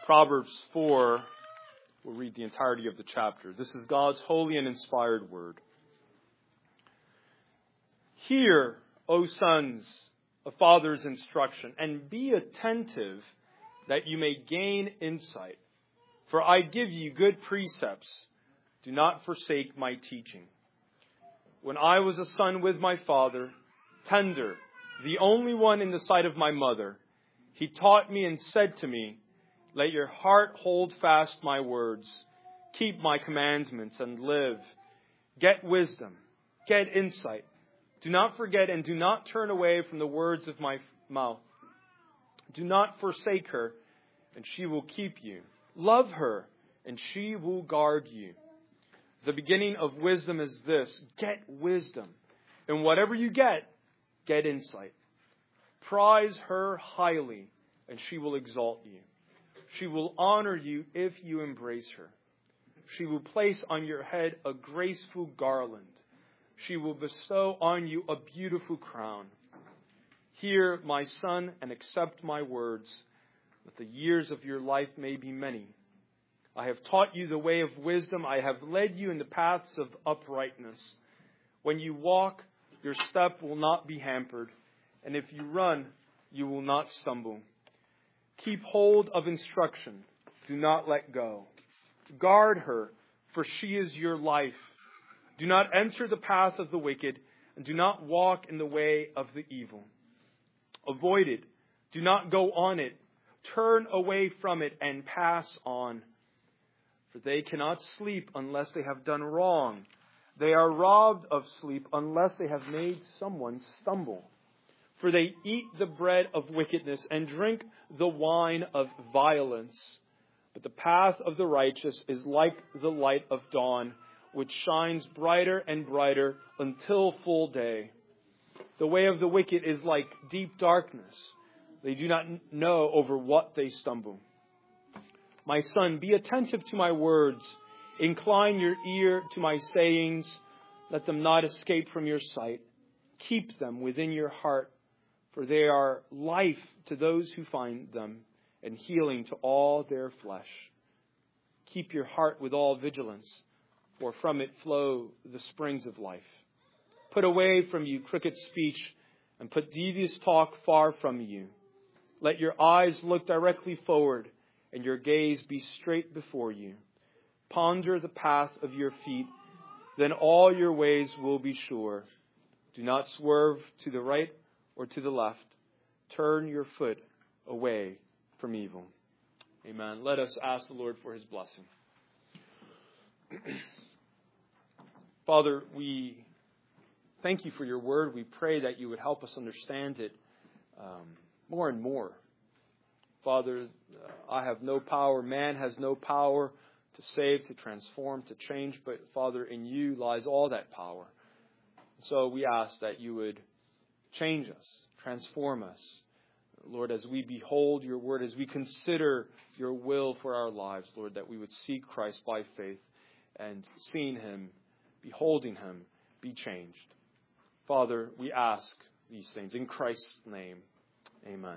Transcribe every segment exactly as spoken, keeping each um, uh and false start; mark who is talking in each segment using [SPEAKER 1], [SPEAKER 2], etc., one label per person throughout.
[SPEAKER 1] Proverbs four, we'll read the entirety of the chapter. This is God's holy and inspired word. Hear, O sons, a father's instruction, and be attentive that you may gain insight. For I give you good precepts. Do not forsake my teaching. When I was a son with my father, tender, the only one in the sight of my mother, he taught me and said to me, let your heart hold fast my words. Keep my commandments and live. Get wisdom. Get insight. Do not forget and do not turn away from the words of my mouth. Do not forsake her, and she will keep you. Love her, and she will guard you. The beginning of wisdom is this: get wisdom. And whatever you get, get insight. Prize her highly, and she will exalt you. She will honor you if you embrace her. She will place on your head a graceful garland. She will bestow on you a beautiful crown. Hear, my son, and accept my words, that the years of your life may be many. I have taught you the way of wisdom. I have led you in the paths of uprightness. When you walk, your step will not be hampered, and if you run, you will not stumble. Keep hold of instruction. Do not let go. Guard her, for she is your life. Do not enter the path of the wicked, and do not walk in the way of the evil. Avoid it. Do not go on it. Turn away from it and pass on. For they cannot sleep unless they have done wrong. They are robbed of sleep unless they have made someone stumble. For they eat the bread of wickedness and drink the wine of violence. But the path of the righteous is like the light of dawn, which shines brighter and brighter until full day. The way of the wicked is like deep darkness. They do not know over what they stumble. My son, be attentive to my words. Incline your ear to my sayings. Let them not escape from your sight. Keep them within your heart, for they are life to those who find them, and healing to all their flesh. Keep your heart with all vigilance, for from it flow the springs of life. Put away from you crooked speech, and put devious talk far from you. Let your eyes look directly forward, and your gaze be straight before you. Ponder the path of your feet, then all your ways will be sure. Do not swerve to the right or to the left. Turn your foot away from evil. Amen. Let us ask the Lord for his blessing. Father, we thank you for your word. We pray that you would help us understand it um, more and more. Father, uh, I have no power. Man has no power to save, to transform, to change. But Father, in you lies all that power. So we ask that you would change us, transform us. Lord, as we behold your word, as we consider your will for our lives, Lord, that we would seek Christ by faith and seeing him, beholding him, be changed. Father, we ask these things in Christ's name. Amen.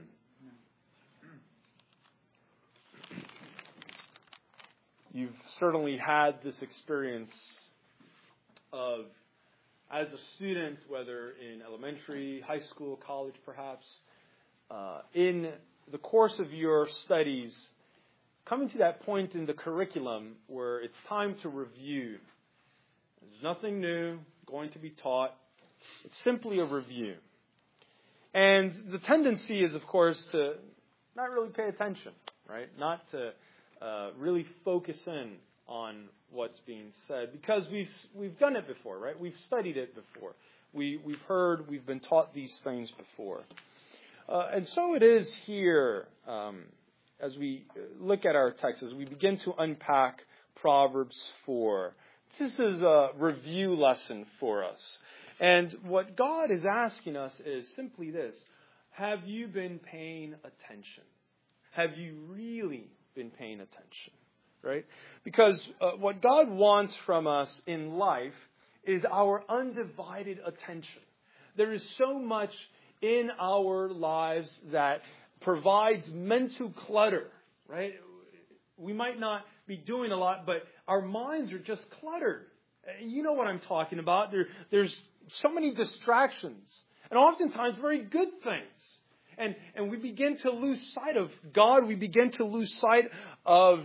[SPEAKER 1] You've certainly had this experience of, as a student, whether in elementary, high school, college perhaps, uh, in the course of your studies, coming to that point in the curriculum where it's time to review. There's nothing new going to be taught. It's simply a review. And the tendency is, of course, to not really pay attention, right? Not to uh, really focus in on what's being said, because we've we've done it before, right? We've studied it before. We we've heard, we've been taught these things before, uh, and so it is here um, as we look at our text, as we begin to unpack Proverbs four. This is a review lesson for us, and what God is asking us is simply this: have you been paying attention? Have you really been paying attention? Right? Because uh, what God wants from us in life is our undivided attention. There is so much in our lives that provides mental clutter, right? we might not be doing a lot, but our minds are just cluttered. You know what I'm talking about. There, there's so many distractions, and oftentimes very good things. And, and we begin to lose sight of God. We begin to lose sight of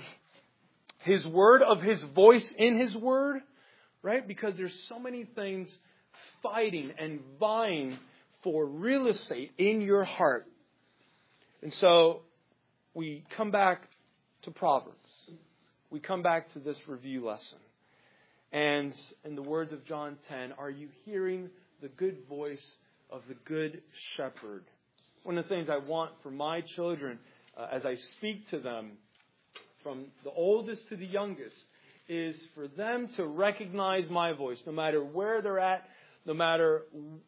[SPEAKER 1] His Word, of His voice in His Word, right? Because there's so many things fighting and vying for real estate in your heart. And so we come back to Proverbs. We come back to this review lesson. And in the words of John ten, are you hearing the good voice of the good shepherd? One of the things I want for my children uh, as I speak to them, from the oldest to the youngest, is for them to recognize my voice, no matter where they're at, no matter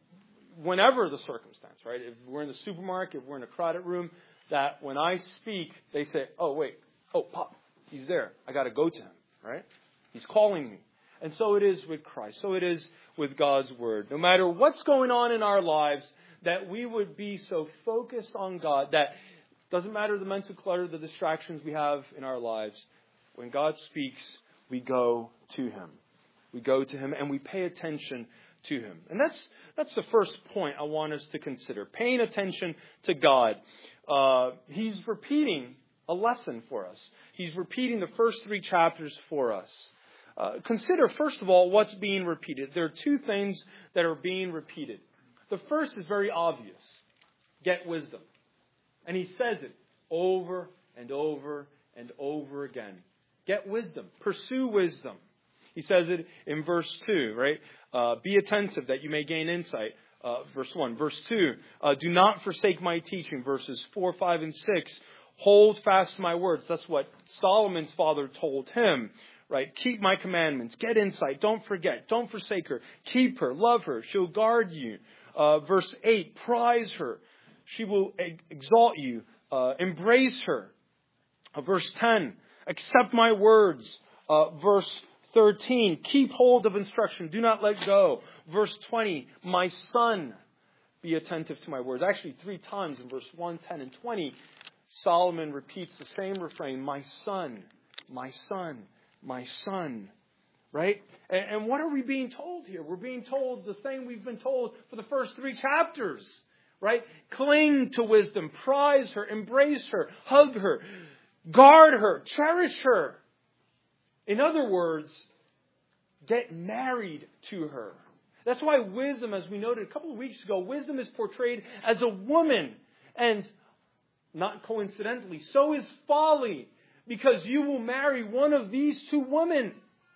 [SPEAKER 1] whenever the circumstance, right? If we're in the supermarket, if we're in a crowded room, that when I speak, they say, oh, wait, oh, Pop, He's there. I got to go to Him, right? He's calling me. And so it is with Christ. So it is with God's Word. No matter what's going on in our lives, that we would be so focused on God that doesn't matter the mental clutter, the distractions we have in our lives. When God speaks, we go to Him. We go to Him and we pay attention to Him. And that's that's the first point I want us to consider. Paying attention to God. Uh, he's repeating a lesson for us. He's repeating the first three chapters for us. Uh, consider, first of all, what's being repeated. There are two things that are being repeated. The first is very obvious. Get wisdom. And he says it over and over and over again. Get wisdom. Pursue wisdom. He says it in verse two, right? Uh, be attentive that you may gain insight. Uh, verse one. Verse two. Uh, do not forsake my teaching. Verses four, five, and six. Hold fast to my words. That's what Solomon's father told him. Right? Keep my commandments. Get insight. Don't forget. Don't forsake her. Keep her. Love her. She'll guard you. Uh, verse eight. Prize her. She will exalt you. Uh, embrace her. Uh, verse ten. Accept my words. Uh, verse thirteen. Keep hold of instruction. Do not let go. Verse twenty. My son, be attentive to my words. Actually, three times in verse one, ten, and twenty, Solomon repeats the same refrain. My son, my son, my son. Right? And, and what are we being told here? We're being told the thing we've been told for the first three chapters. Right? Cling to wisdom. Prize her. Embrace her. Hug her. Guard her. Cherish her. In other words, get married to her. That's why wisdom, as we noted a couple of weeks ago, wisdom is portrayed as a woman. And not coincidentally, so is folly. Because you will marry one of these two women.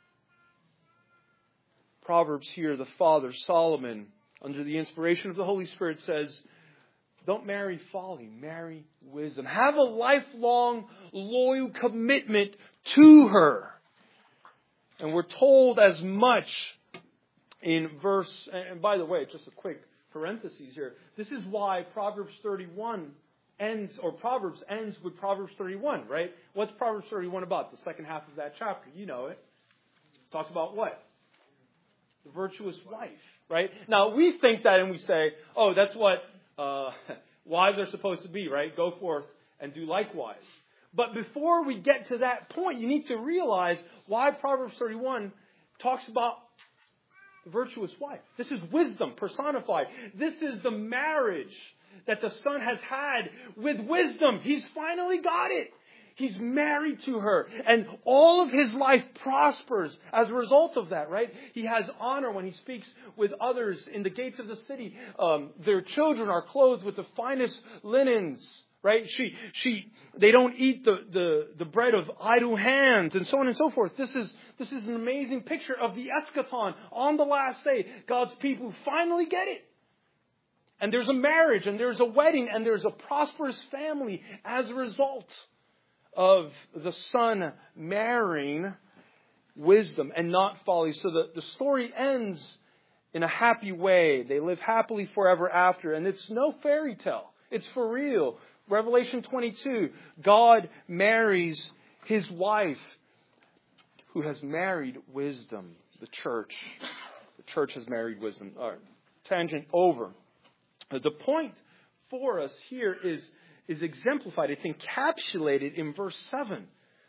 [SPEAKER 1] Proverbs here, the father, Solomon, under the inspiration of the Holy Spirit, says, don't marry folly, marry wisdom. Have a lifelong, loyal commitment to her. And we're told as much in verse, and by the way, just a quick parenthesis here. This is why Proverbs thirty-one ends, or Proverbs ends with Proverbs thirty-one, right? What's Proverbs thirty-one about? The second half of that chapter. You know it. Talks about what? The virtuous wife, right? Now, we think that and we say, oh, that's what uh, wives are supposed to be, right? Go forth and do likewise. But before we get to that point, you need to realize why Proverbs thirty-one talks about the virtuous wife. This is wisdom personified. This is the marriage that the son has had with wisdom. He's finally got it. He's married to her. And all of his life prospers as a result of that, right? He has honor when he speaks with others in the gates of the city. Um, their children are clothed with the finest linens. Right? She, she, they don't eat the, the, the bread of idle hands and so on and so forth. This is, this is an amazing picture of the eschaton on the last day. God's people finally get it. And there's a marriage and there's a wedding and there's a prosperous family as a result of the son marrying wisdom and not folly. So the, the story ends in a happy way. They live happily forever after. And it's no fairy tale. It's for real. Revelation twenty-two, God marries his wife who has married wisdom. The church. The church has married wisdom. All right. Tangent over. The point for us here is, is exemplified. It's encapsulated in verse seven.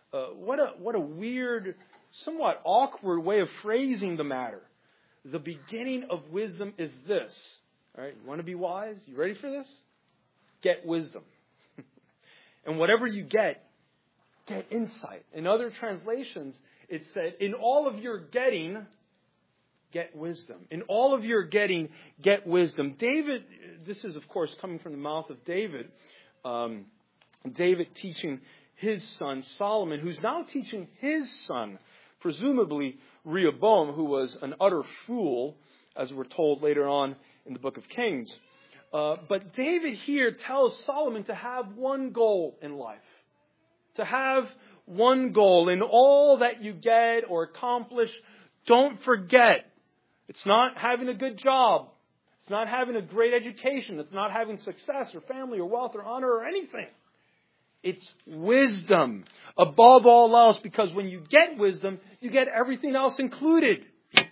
[SPEAKER 1] uh, what a what a weird, somewhat awkward way of phrasing the matter. The beginning of wisdom is this. All right, you want to be wise? You ready for this? Get wisdom. And whatever you get, get insight. In other translations, it said, in all of your getting, get wisdom. In all of your getting, get wisdom. David, this is, of course, coming from the mouth of David. Um, David teaching his son, Solomon, who's now teaching his son, presumably Rehoboam, who was an utter fool, as we're told later on in the book of Kings. Uh, but David here tells Solomon to have one goal in life. To have one goal in all that you get or accomplish. Don't forget, it's not having a good job. It's not having a great education. It's not having success or family or wealth or honor or anything. It's wisdom above all else, because when you get wisdom, you get everything else included.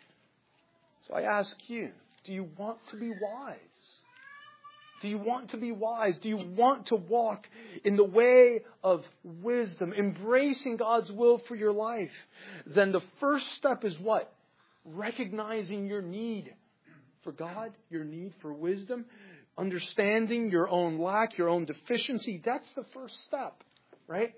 [SPEAKER 1] So I ask you, do you want to be wise? Do you want to be wise? Do you want to walk in the way of wisdom, embracing God's will for your life? Then the first step is what? Recognizing your need for God, your need for wisdom, understanding your own lack, your own deficiency. That's the first step, right?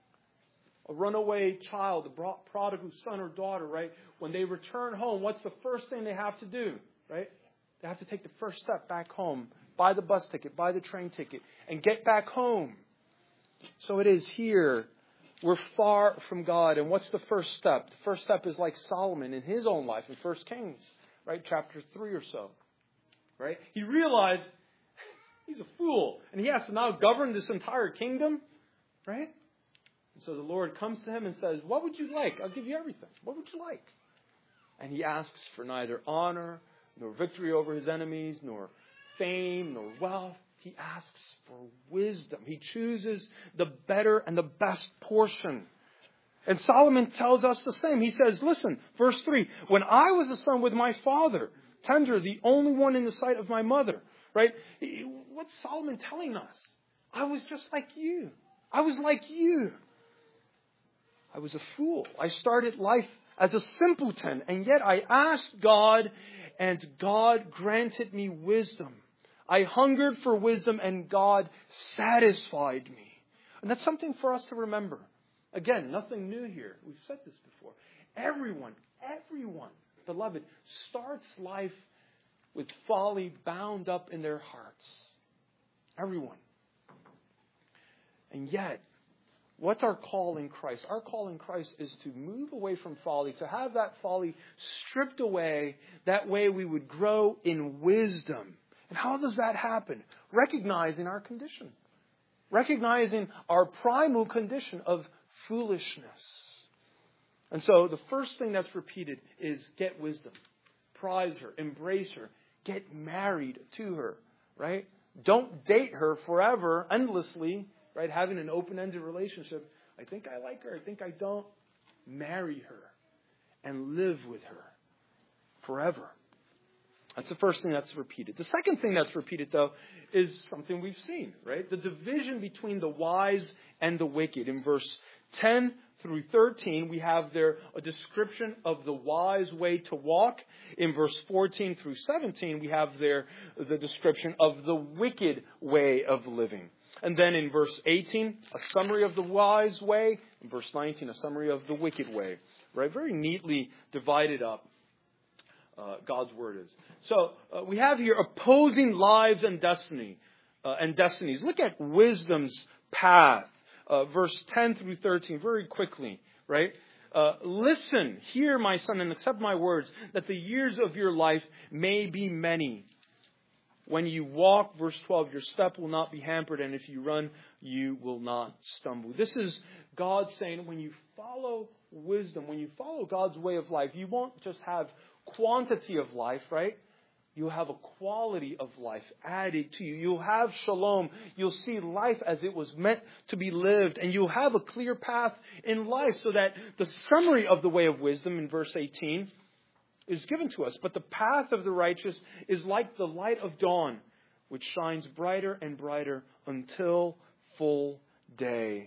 [SPEAKER 1] A runaway child, a prodigal son or daughter, right? When they return home, what's the first thing they have to do, right? They have to take the first step back home. Buy the bus ticket, buy the train ticket, and get back home. So it is here. We're far from God. And what's the first step? The first step is like Solomon in his own life in First Kings, right? Chapter three or so, right? He realized he's a fool, and he has to now govern this entire kingdom, right? And so the Lord comes to him and says, what would you like? I'll give you everything. What would you like? And he asks for neither honor, nor victory over his enemies, nor fame, nor wealth. He asks for wisdom. He chooses the better and the best portion. And Solomon tells us the same. He says, listen, verse three, when I was a son with my father, tender, the only one in the sight of my mother, right? What's Solomon telling us? I was just like you. I was like you. I was a fool. I started life as a simpleton, and yet I asked God, and God granted me wisdom. I hungered for wisdom, and God satisfied me. And that's something for us to remember. Again, nothing new here. We've said this before. Everyone, everyone, beloved, starts life with folly bound up in their hearts. Everyone. And yet, what's our call in Christ? Our call in Christ is to move away from folly, to have that folly stripped away. That way we would grow in wisdom. And how does that happen? Recognizing our condition. Recognizing our primal condition of foolishness. And so the first thing that's repeated is get wisdom. Prize her. Embrace her. Get married to her. Right? Don't date her forever, endlessly. Right? Having an open-ended relationship. I think I like her. I think I don't. Marry her. And live with her. Forever. That's the first thing that's repeated. The second thing that's repeated, though, is something we've seen, right? The division between the wise and the wicked. In verse ten through thirteen, we have there a description of the wise way to walk. In verse fourteen through seventeen, we have there the description of the wicked way of living. And then in verse eighteen, a summary of the wise way. In verse nineteen, a summary of the wicked way. Right? Very neatly divided up. Uh, God's word is. So uh, we have here opposing lives and destiny uh, and destinies. Look at wisdom's path, uh, verse ten through thirteen, very quickly, right? Uh, Listen, hear, my son, and accept my words, that the years of your life may be many. When you walk, verse twelve, your step will not be hampered, and if you run, you will not stumble. This is God saying, when you follow wisdom, when you follow God's way of life, you won't just have quantity of life, right? You'll have a quality of life added to you. You'll have shalom. You'll see life as it was meant to be lived. And you'll have a clear path in life, so that the summary of the way of wisdom in verse eighteen is given to us. But the path of the righteous is like the light of dawn, which shines brighter and brighter until full day.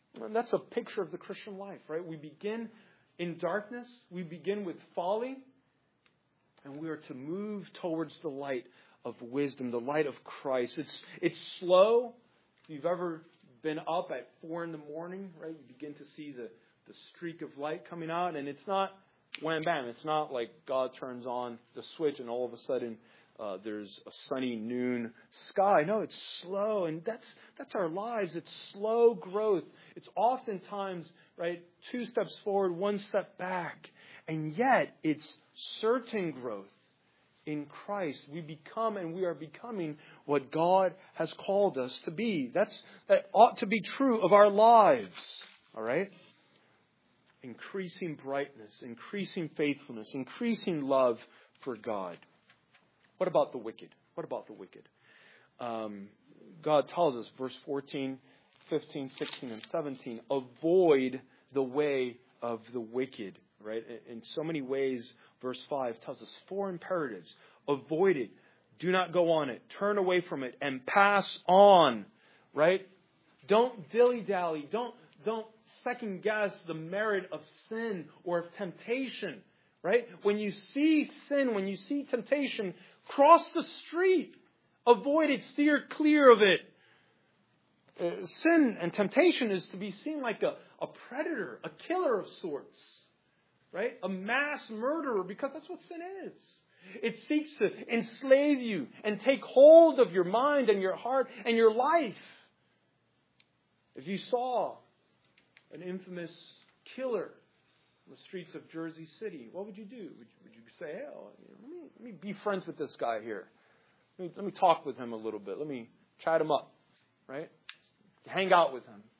[SPEAKER 1] And that's a picture of the Christian life, right? We begin in darkness. We begin with folly. And we are to move towards the light of wisdom, the light of Christ. It's it's slow. If you've ever been up at four in the morning, right, you begin to see the, the streak of light coming out. And it's not wham bam. It's not like God turns on the switch and all of a sudden uh, there's a sunny noon sky. No, it's slow. And that's that's our lives. It's slow growth. It's oftentimes, right, two steps forward, one step back. And yet it's certain growth in Christ. We become and we are becoming what God has called us to be. That's that ought to be true of our lives. All right? Increasing brightness, increasing faithfulness, increasing love for God. What about the wicked? What about the wicked? Um, God tells us, verse fourteen, fifteen, sixteen, and seventeen, avoid the way of the wicked. Right? In so many ways, verse five tells us four imperatives. Avoid it. Do not go on it. Turn away from it and pass on. Right? Don't dilly-dally. Don't, don't second guess the merit of sin or of temptation. Right? When you see sin, when you see temptation, cross the street. Avoid it. Steer clear of it. Uh, sin and temptation is to be seen like a, a predator, a killer of sorts. Right? A mass murderer, because that's what sin is. It seeks to enslave you and take hold of your mind and your heart and your life. If you saw an infamous killer on the streets of Jersey City, what would you do? Would, would you say, hey, oh, let, me, let me be friends with this guy here. Let me, let me talk with him a little bit. Let me chat him up. Right? Hang out with him.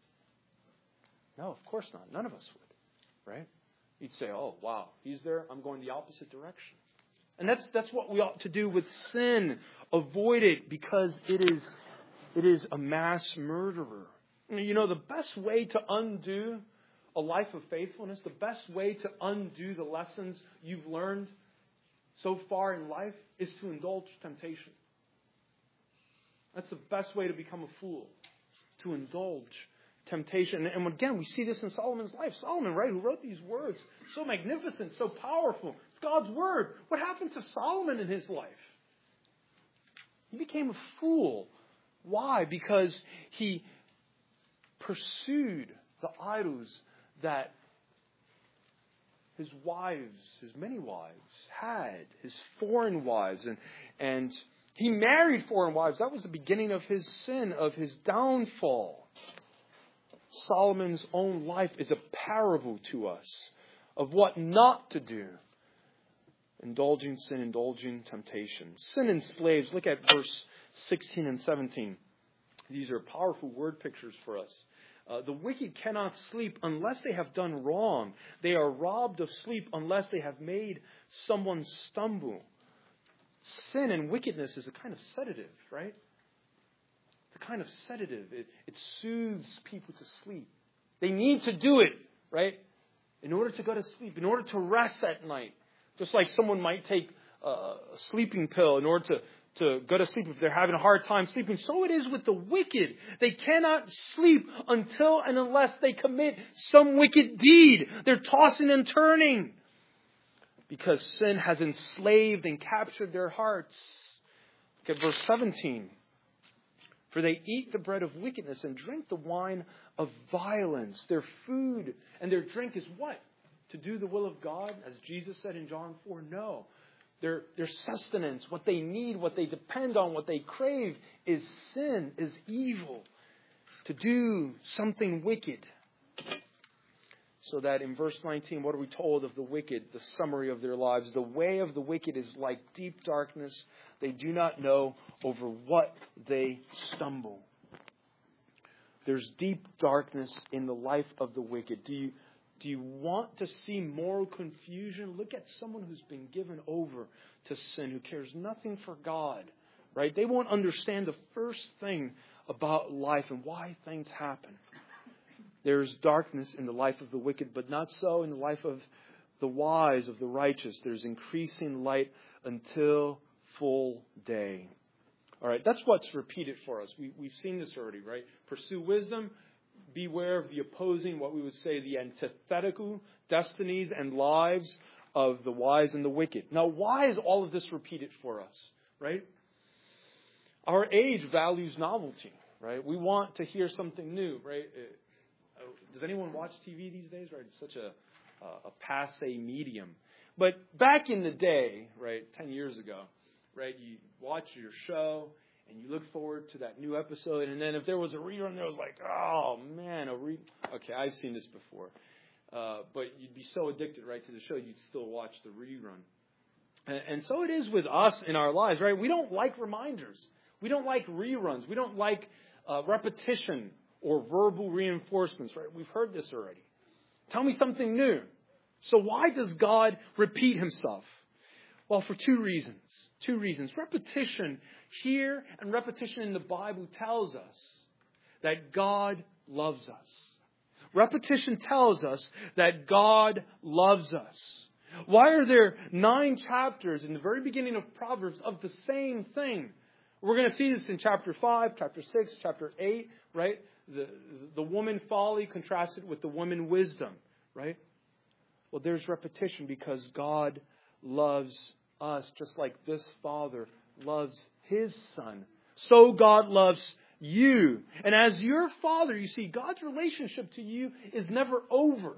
[SPEAKER 1] No, of course not. None of us would. Right? You'd say, oh, wow, he's there. I'm going the opposite direction. And that's that's what we ought to do with sin. Avoid it because it is it is a mass murderer. You know, the best way to undo a life of faithfulness, the best way to undo the lessons you've learned so far in life is to indulge temptation. That's the best way to become a fool, to indulge temptation. And again, we see this in Solomon's life. Solomon, right, who wrote these words, so magnificent, so powerful. It's God's word. What happened to Solomon in his life? He became a fool. Why? Because he pursued the idols that his wives, his many wives, had, his foreign wives. And, and he married foreign wives. That was the beginning of his sin, of his downfall. Solomon's own life is a parable to us of what not to do. Indulging sin, indulging temptation. Sin enslaves. Look at verse sixteen and seventeen. These are powerful word pictures for us. Uh, the wicked cannot sleep unless they have done wrong. They are robbed of sleep unless they have made someone stumble. Sin and wickedness is a kind of sedative, right? It's a kind of sedative. It, it soothes people to sleep. They need to do it, right? In order to go to sleep, in order to rest at night. Just like someone might take a sleeping pill in order to, to go to sleep if they're having a hard time sleeping. So it is with the wicked. They cannot sleep until and unless they commit some wicked deed. They're tossing and turning because sin has enslaved and captured their hearts. Look at verse seventeen. For they eat the bread of wickedness and drink the wine of violence. Their food and their drink is what? To do the will of God, as Jesus said in John four? No. Their, their sustenance, what they need, what they depend on, what they crave is sin, is evil. To do something wicked. So that in verse nineteen, what are we told of the wicked? The summary of their lives. The way of the wicked is like deep darkness. They do not know over what they stumble. There's deep darkness in the life of the wicked. Do you, do you want to see moral confusion? Look at someone who's been given over to sin, who cares nothing for God. Right? They won't understand the first thing about life and why things happen. There's darkness in the life of the wicked, but not so in the life of the wise, of the righteous. There's increasing light until full day. All right, that's what's repeated for us. We, we've seen this already, right? Pursue wisdom, beware of the opposing, what we would say, the antithetical destinies and lives of the wise and the wicked. Now, why is all of this repeated for us, right? Our age values novelty, right? We want to hear something new, right? Does anyone watch T V these days, right? It's such a, a passe medium. But back in the day, right, ten years ago, right, you watch your show and you look forward to that new episode. And then if there was a rerun, there was like, oh, man, a re... Okay, I've seen this before. Uh, but you'd be so addicted, right, to the show, you'd still watch the rerun. And, and so it is with us in our lives, right? We don't like reminders. We don't like reruns. We don't like uh, repetition or verbal reinforcements, right? We've heard this already. Tell me something new. So why does God repeat himself? Well, for two reasons. Two reasons. Repetition here and repetition in the Bible tells us that God loves us. Repetition tells us that God loves us. Why are there nine chapters in the very beginning of Proverbs of the same thing? We're going to see this in chapter five, chapter six, chapter eight, right? The, the woman folly contrasted with the woman wisdom, right? Well, there's repetition because God loves us just like this Father loves his Son. So God loves you. And as your Father, you see, God's relationship to you is never over.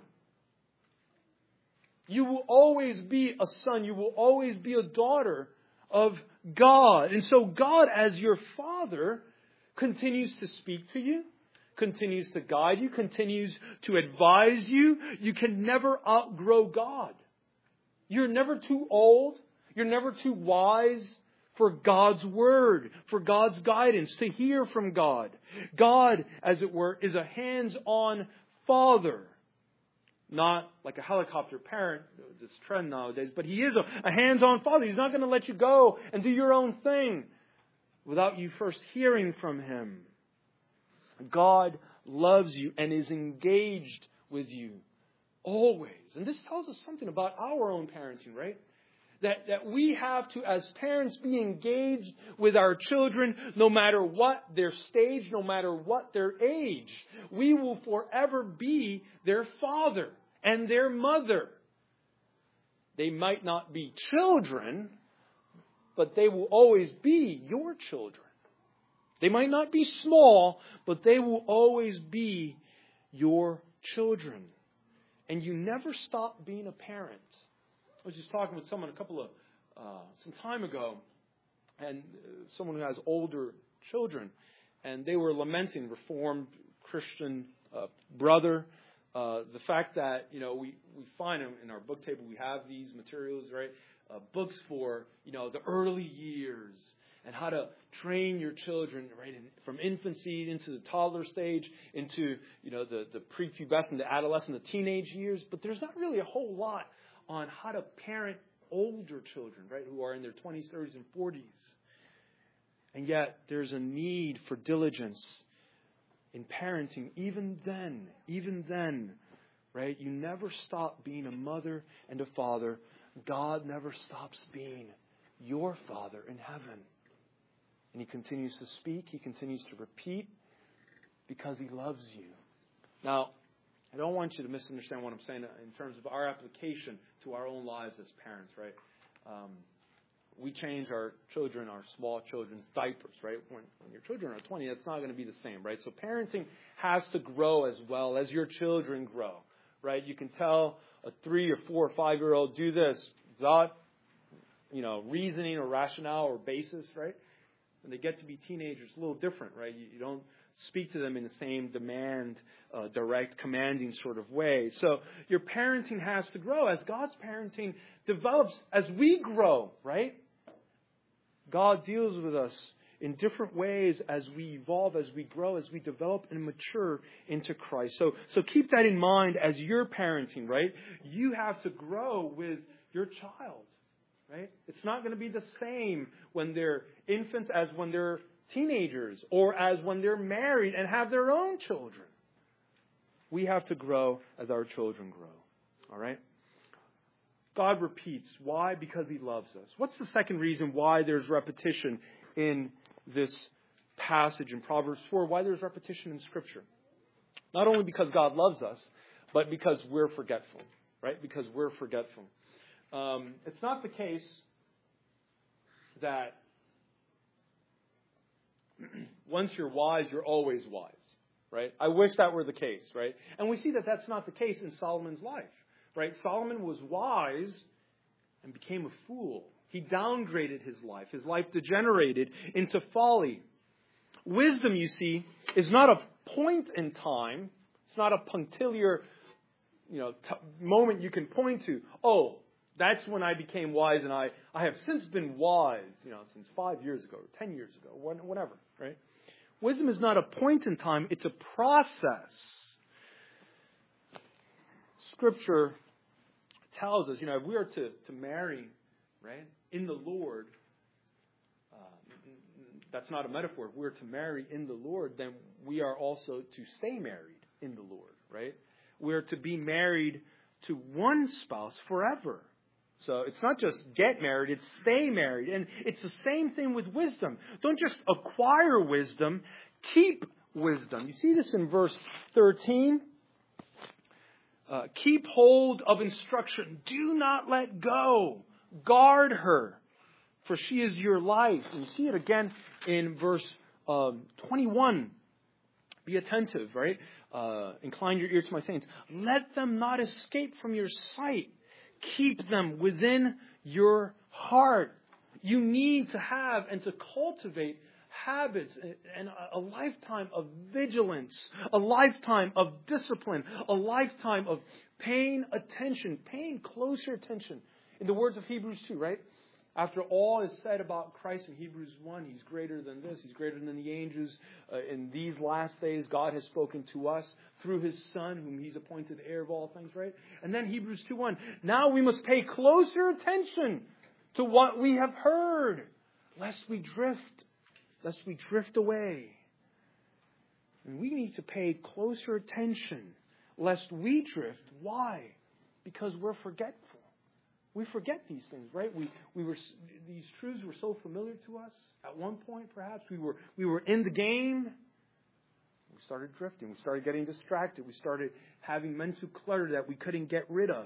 [SPEAKER 1] You will always be a son. You will always be a daughter of God. And so God, as your Father, continues to speak to you, continues to guide you, continues to advise you. You can never outgrow God. You're never too old. You're never too wise for God's word, for God's guidance, to hear from God. God, as it were, is a hands-on Father. Not like a helicopter parent, this trend nowadays, but he is a, a hands-on Father. He's not going to let you go and do your own thing without you first hearing from him. God loves you and is engaged with you always. And this tells us something about our own parenting, right? That, that we have to, as parents, be engaged with our children no matter what their stage, no matter what their age. We will forever be their father and their mother. They might not be children, but they will always be your children. They might not be small, but they will always be your children. And you never stop being a parent. I was just talking with someone a couple of, uh, some time ago, and uh, someone who has older children, and they were lamenting Reformed Christian uh, brother, uh, the fact that, you know, we, we find them in our book table, we have these materials, right, uh, books for, you know, the early years, and how to train your children, right, in, from infancy into the toddler stage, into, you know, the, the prepubescent, the adolescent, the teenage years, but there's not really a whole lot on how to parent older children, right, who are in their twenties, thirties, and forties. And yet, there's a need for diligence in parenting. Even then, even then, right, you never stop being a mother and a father. God never stops being your Father in heaven. And he continues to speak. He continues to repeat because he loves you. Now, I don't want you to misunderstand what I'm saying in terms of our application to our own lives as parents, right? Um, we change our children, our small children's diapers, right? When, when your children are twenty, that's not going to be the same, right? So parenting has to grow as well as your children grow, right? You can tell a three or four or five-year-old do this without, you know, reasoning or rationale or basis, right? When they get to be teenagers, it's a little different, right? You, you don't speak to them in the same demand, uh, direct, commanding sort of way. So your parenting has to grow as God's parenting develops as we grow, right? God deals with us in different ways as we evolve, as we grow, as we develop and mature into Christ. So, so keep that in mind as you're parenting, right? You have to grow with your child, right? It's not going to be the same when they're infants as when they're teenagers or as when they're married and have their own children. We have to grow as our children grow. All right? God repeats. Why? Because he loves us. What's the second reason why there's repetition in this passage in Proverbs four? Why there's repetition in Scripture? Not only because God loves us, but because we're forgetful, right? Because we're forgetful. Um, it's not the case that once you're wise, you're always wise, right? I wish that were the case, right? And we see that that's not the case in Solomon's life, right? Solomon was wise and became a fool. He downgraded his life. His life degenerated into folly. Wisdom, you see, is not a point in time. It's not a punctiliar, you know, t- moment you can point to. Oh, that's when I became wise, and I, I have since been wise, you know, since five years ago, or ten years ago, whatever, right? Wisdom is not a point in time. It's a process. Scripture tells us, you know, if we are to, to marry, right, in the Lord, uh, that's not a metaphor. If we're to marry in the Lord, then we are also to stay married in the Lord, right? We're to be married to one spouse forever. So it's not just get married, it's stay married. And it's the same thing with wisdom. Don't just acquire wisdom, keep wisdom. You see this in verse thirteen. Uh, keep hold of instruction. Do not let go. Guard her, for she is your life. And you see it again in verse um, twenty-one. Be attentive, right? Uh, incline your ear to my sayings. Let them not escape from your sight. Keep them within your heart. You need to have and to cultivate habits and a lifetime of vigilance, a lifetime of discipline, a lifetime of paying attention, paying closer attention. In the words of Hebrews two, right? After all is said about Christ in Hebrews one, He's greater than this, He's greater than the angels. Uh, in these last days, God has spoken to us through His Son, whom He's appointed heir of all things, right? And then Hebrews two one, now we must pay closer attention to what we have heard, lest we drift, lest we drift away. And we need to pay closer attention, lest we drift. Why? Because we're forgetful. We forget these things, right? We we were these truths were so familiar to us at one point. Perhaps we were we were in the game. We started drifting. We started getting distracted. We started having mental clutter that we couldn't get rid of.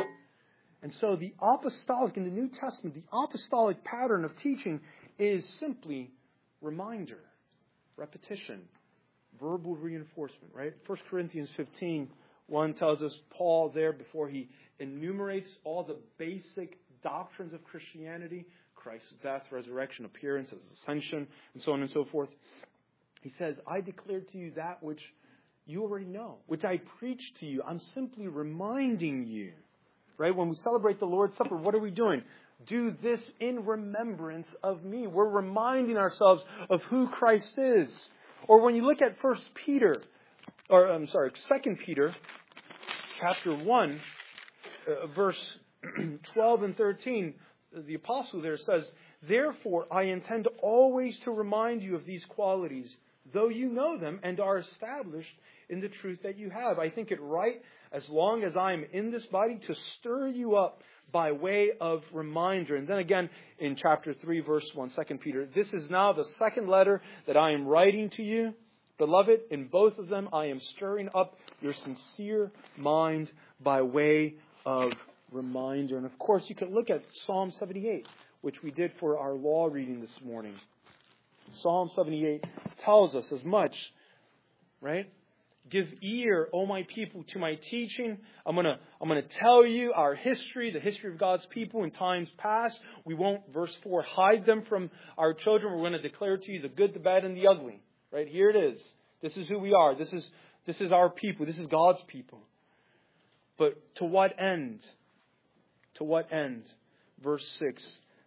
[SPEAKER 1] And so the apostolic in the New Testament, the apostolic pattern of teaching is simply reminder, repetition, verbal reinforcement. Right? First Corinthians fifteen one tells us Paul there before he enumerates all the basic doctrines of Christianity, Christ's death, resurrection, appearance, His ascension, and so on and so forth. He says, I declare to you that which you already know, which I preach to you. I'm simply reminding you. Right? When we celebrate the Lord's Supper, what are we doing? Do this in remembrance of me. We're reminding ourselves of who Christ is. Or when you look at First Peter, or I'm sorry, Second Peter, chapter one, uh, verse twelve and thirteen, the apostle there says, therefore I intend always to remind you of these qualities, though you know them and are established in the truth that you have. I think it right, as long as I am in this body, to stir you up by way of reminder. And then again in chapter three, verse one, Second Peter, this is now the second letter that I am writing to you. Beloved, in both of them I am stirring up your sincere mind by way of reminder. And of course, you can look at Psalm seventy-eight, which we did for our law reading this morning. Psalm seventy-eight tells us as much, right? Give ear, O my people, to my teaching. I'm going to I'm going to tell you our history, the history of God's people in times past. We won't, verse four, hide them from our children. We're going to declare to you the good, the bad, and the ugly. Right? Here it is. This is who we are. This is this is our people. This is God's people. But to what end? To what end? Verse six.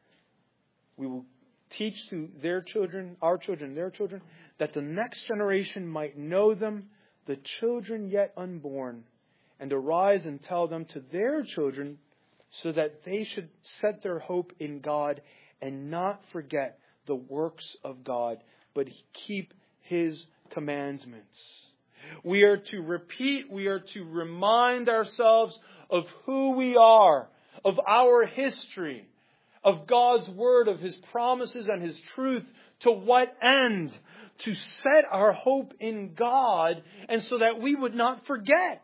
[SPEAKER 1] We will teach to their children, our children, their children, that the next generation might know them, the children yet unborn, and arise and tell them to their children, so that they should set their hope in God and not forget the works of God, but keep His commandments. We are to repeat, we are to remind ourselves of who we are, of our history, of God's Word, of His promises and His truth To what end? To set our hope in God, and so that we would not forget.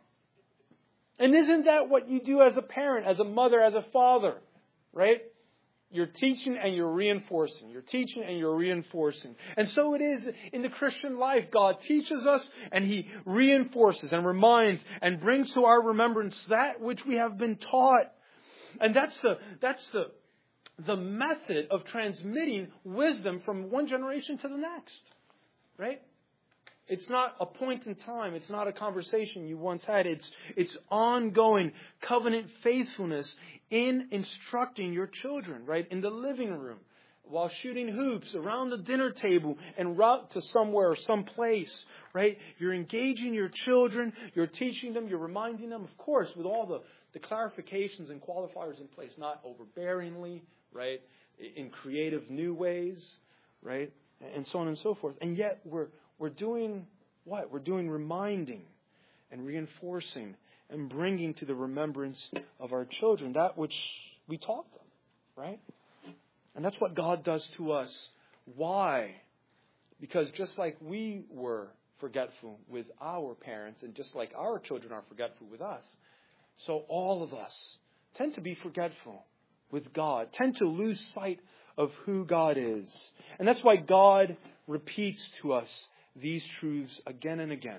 [SPEAKER 1] And isn't that what you do as a parent, as a mother, as a father? Right? You're teaching and you're reinforcing. You're teaching and you're reinforcing. And so it is in the Christian life. God teaches us and He reinforces and reminds and brings to our remembrance that which we have been taught. And that's the, that's the, the method of transmitting wisdom from one generation to the next. Right? It's not a point in time. It's not a conversation you once had. It's, it's ongoing covenant faithfulness in instructing your children, right? In the living room, while shooting hoops, around the dinner table, en route to somewhere or someplace, right? You're engaging your children. You're teaching them. You're reminding them, of course, with all the, the clarifications and qualifiers in place, not overbearingly, right? In creative new ways, right? And so on and so forth. And yet we're We're doing what? We're doing reminding and reinforcing and bringing to the remembrance of our children that which we taught them, right? And that's what God does to us. Why? Because just like we were forgetful with our parents, and just like our children are forgetful with us, so all of us tend to be forgetful with God, tend to lose sight of who God is. And that's why God repeats to us these truths again and again.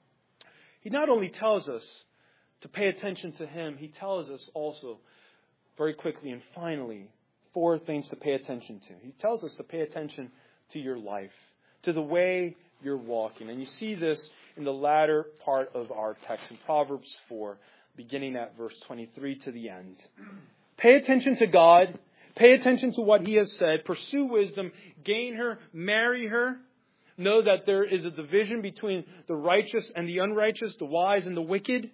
[SPEAKER 1] He not only tells us to pay attention to Him, He tells us also very quickly and finally four things to pay attention to. He tells us to pay attention to your life, to the way you're walking. And you see this in the latter part of our text in Proverbs four, beginning at verse twenty-three to the end. Pay attention to God. Pay attention to what He has said. Pursue wisdom. Gain her. Marry her. Know that there is a division between the righteous and the unrighteous, the wise and the wicked.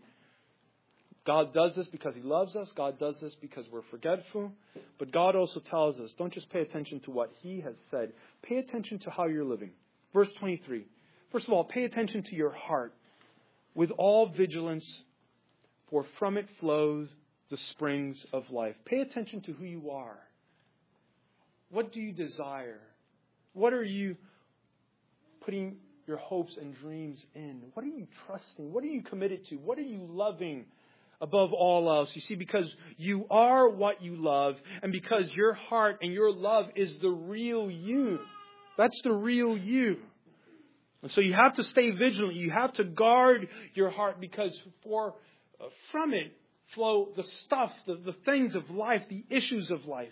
[SPEAKER 1] God does this because He loves us. God does this because we're forgetful. But God also tells us, don't just pay attention to what He has said. Pay attention to how you're living. Verse twenty-three. First of all, pay attention to your heart with all vigilance, for from it flows the springs of life. Pay attention to who you are. What do you desire? What are you putting your hopes and dreams in? What are you trusting? What are you committed to? What are you loving above all else? You see, because you are what you love, and because your heart and your love is the real you. That's the real you. And so you have to stay vigilant. You have to guard your heart, because for uh, from it flow the stuff, the, the things of life, the issues of life.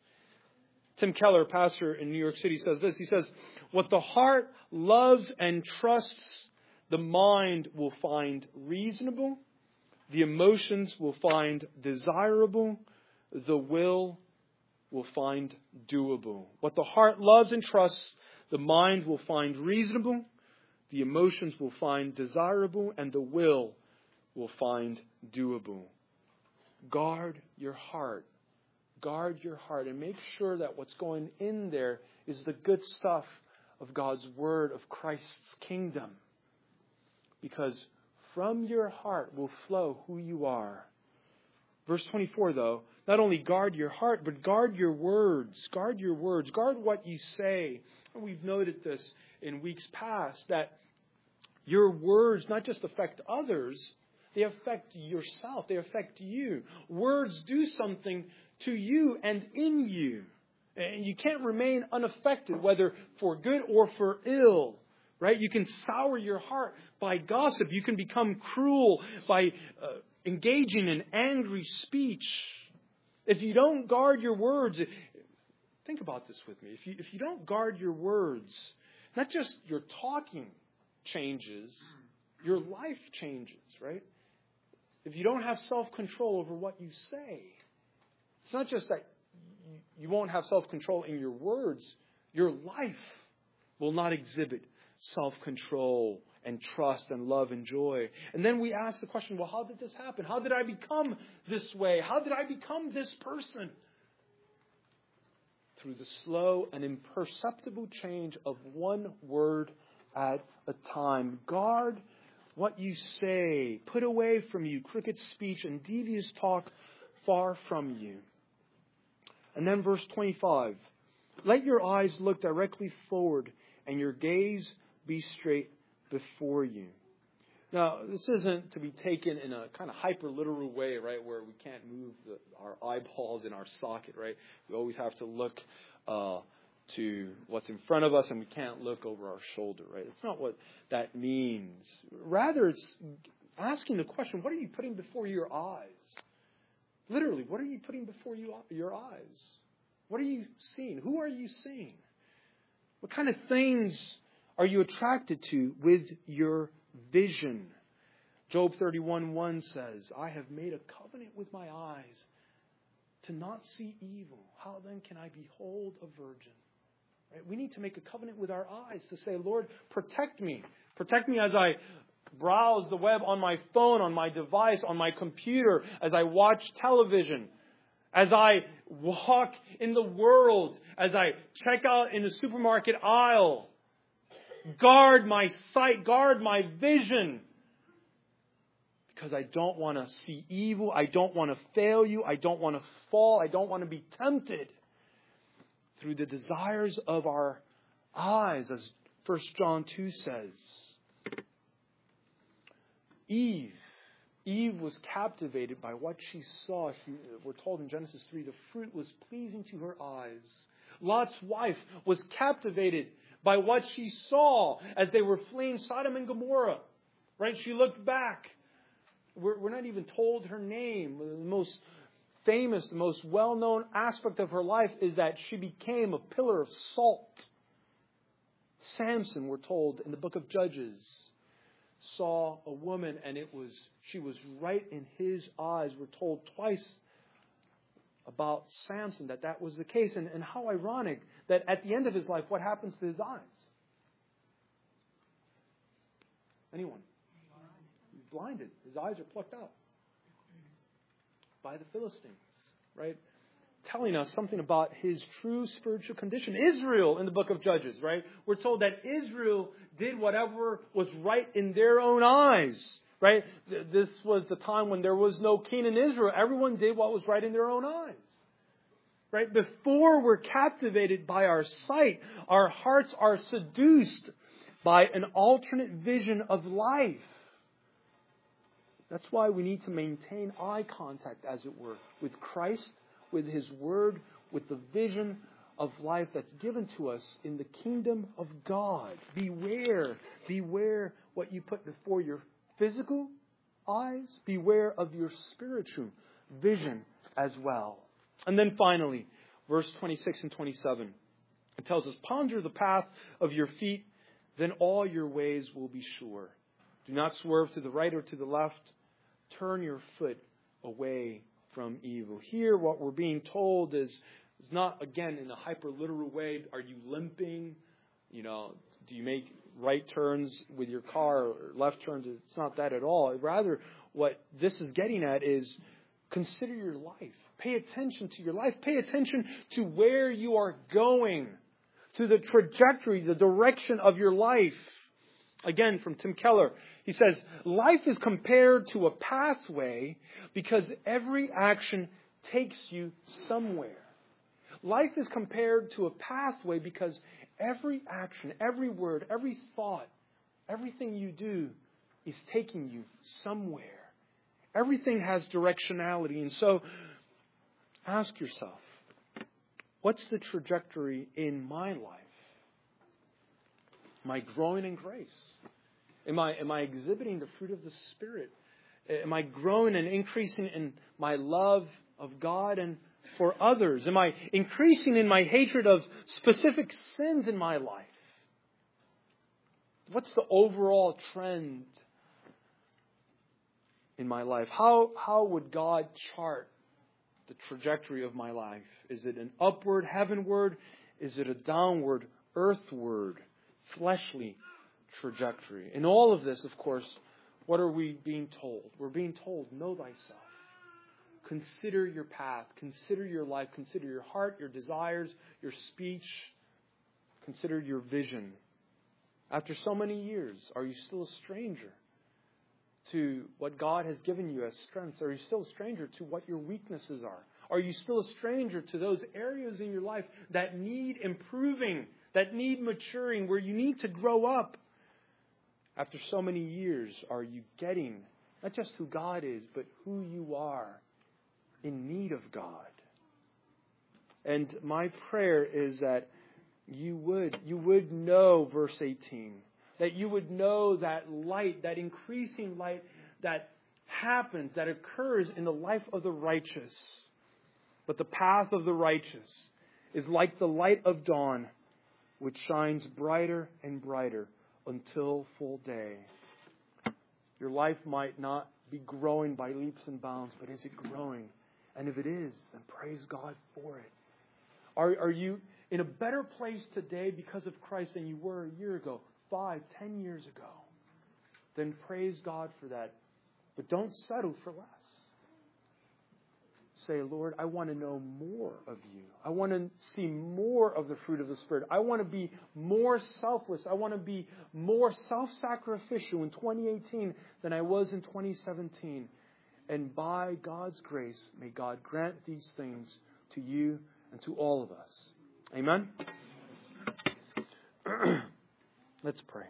[SPEAKER 1] Tim Keller, pastor in New York City, says this. He says, what the heart loves and trusts, the mind will find reasonable. The emotions will find desirable. The will will find doable. What the heart loves and trusts, the mind will find reasonable. The emotions will find desirable. And the will will find doable. Guard your heart. Guard your heart and make sure that what's going in there is the good stuff of God's Word, of Christ's kingdom. Because from your heart will flow who you are. Verse twenty-four, though, not only guard your heart, but guard your words. Guard your words. Guard what you say. And we've noted this in weeks past, that your words not just affect others, they affect yourself. They affect you. Words do something to you and in you. And you can't remain unaffected, whether for good or for ill. Right? You can sour your heart by gossip. You can become cruel by uh, engaging in angry speech. If you don't guard your words, think about this with me. If you, if you don't guard your words, not just your talking changes, your life changes, right? If you don't have self-control over what you say, it's not just that you won't have self-control in your words. Your life will not exhibit self-control and trust and love and joy. And then we ask the question, well, how did this happen? How did I become this way? How did I become this person? Through the slow and imperceptible change of one word at a time. Guard what you say. Put away from you crooked speech and devious talk far from you. And then verse twenty-five. Let your eyes look directly forward and your gaze be straight before you. Now, this isn't to be taken in a kind of hyper-literal way, right, where we can't move the, our eyeballs in our socket, right? We always have to look uh, to what's in front of us, and we can't look over our shoulder, right? It's not what that means. Rather, it's asking the question, what are you putting before your eyes? Literally, what are you putting before you, your eyes? What are you seeing? Who are you seeing? What kind of things are you attracted to with your vision? Job thirty-one one says, I have made a covenant with my eyes to not see evil. How then can I behold a virgin? Right? We need to make a covenant with our eyes to say, Lord, protect me. Protect me as I browse the web on my phone, on my device, on my computer, as I watch television, as I walk in the world, as I check out in the supermarket aisle. Guard my sight, guard my vision. Because I don't want to see evil. I don't want to fail you. I don't want to fall. I don't want to be tempted through the desires of our eyes, as First John two says. Eve. Eve was captivated by what she saw. She, we're told in Genesis three, the fruit was pleasing to her eyes. Lot's wife was captivated by what she saw as they were fleeing Sodom and Gomorrah. Right? She looked back. We're, we're not even told her name. The most famous, the most well-known aspect of her life is that she became a pillar of salt. Samson, we're told in the book of Judges, saw a woman and it was she was right in his eyes. We're told twice about Samson that that was the case. And, and how ironic that at the end of his life, what happens to his eyes? Anyone? He's blinded. His eyes are plucked out by the Philistines, right? Telling us something about his true spiritual condition. Israel in the book of Judges, right? We're told that Israel did whatever was right in their own eyes, right? This was the time when there was no king in Israel. Everyone did what was right in their own eyes, right? Before we're captivated by our sight, our hearts are seduced by an alternate vision of life. That's why we need to maintain eye contact, as it were, with Christ, with His Word, with the vision of life that's given to us in the kingdom of God. Beware, beware what you put before your physical eyes. Beware of your spiritual vision as well. And then finally, verse twenty-six and twenty-seven. It tells us, ponder the path of your feet, then all your ways will be sure. Do not swerve to the right or to the left. Turn your foot away from evil. Here, what we're being told is, is not, again, in a hyper-literal way. Are you limping? You know, do you make right turns with your car or left turns? It's not that at all. Rather, what this is getting at is consider your life. Pay attention to your life. Pay attention to where you are going, to the trajectory, the direction of your life. Again, from Tim Keller, he says, life is compared to a pathway because every action takes you somewhere. Life is compared to a pathway because every action, every word, every thought, everything you do is taking you somewhere. Everything has directionality. And so, ask yourself, what's the trajectory in my life? Am I growing in grace? Am I, am I exhibiting the fruit of the Spirit? Am I growing and increasing in my love of God and for others? Am I increasing in my hatred of specific sins in my life? What's the overall trend in my life? How, how would God chart the trajectory of my life? Is it an upward, heavenward? Is it a downward, earthward, fleshly trajectory? In all of this, of course, what are we being told? We're being told, know thyself. Consider your path. Consider your life. Consider your heart, your desires, your speech. Consider your vision. After so many years, are you still a stranger to what God has given you as strengths? Are you still a stranger to what your weaknesses are? Are you still a stranger to those areas in your life that need improving, that need maturing, where you need to grow up? After so many years, are you getting not just who God is, but who you are in need of God? And my prayer is that you would, you would know, verse eighteen, that you would know that light, that increasing light that happens, that occurs in the life of the righteous. But the path of the righteous is like the light of dawn, which shines brighter and brighter until full day. Your life might not be growing by leaps and bounds, but is it growing? And if it is, then praise God for it. Are, are you in a better place today because of Christ than you were a year ago, five, ten years ago? Then praise God for that. But don't settle for less. Say, Lord, I want to know more of you. I want to see more of the fruit of the Spirit. I want to be more selfless. I want to be more self-sacrificial in twenty eighteen than I was in twenty seventeen. And by God's grace, may God grant these things to you and to all of us. Amen? Let's pray.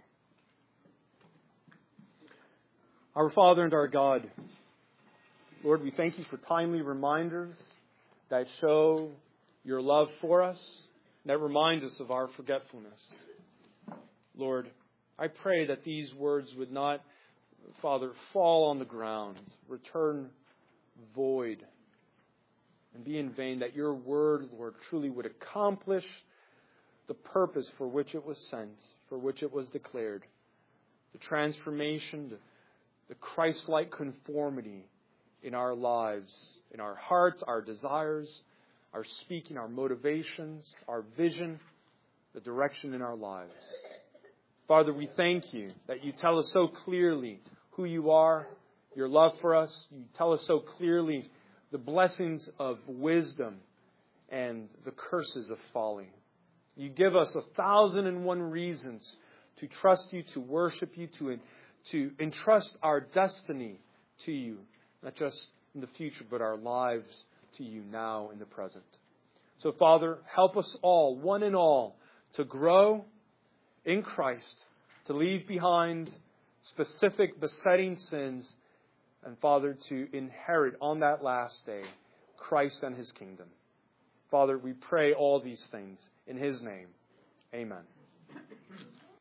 [SPEAKER 1] Our Father and our God, Lord, we thank you for timely reminders that show your love for us, that remind us of our forgetfulness. Lord, I pray that these words would not, Father, fall on the ground, return void, and be in vain, that your word, Lord, truly would accomplish the purpose for which it was sent, for which it was declared, the transformation, the, the Christ-like conformity in our lives, in our hearts, our desires, our speaking, our motivations, our vision, the direction in our lives. Father, we thank you that you tell us so clearly who you are, your love for us. You tell us so clearly the blessings of wisdom and the curses of folly. You give us a thousand and one reasons to trust you, to worship you, to, to entrust our destiny to you. Not just in the future, but our lives to you now in the present. So, Father, help us all, one and all, to grow in Christ, to leave behind specific besetting sins, and, Father, to inherit on that last day Christ and His kingdom. Father, we pray all these things in His name. Amen.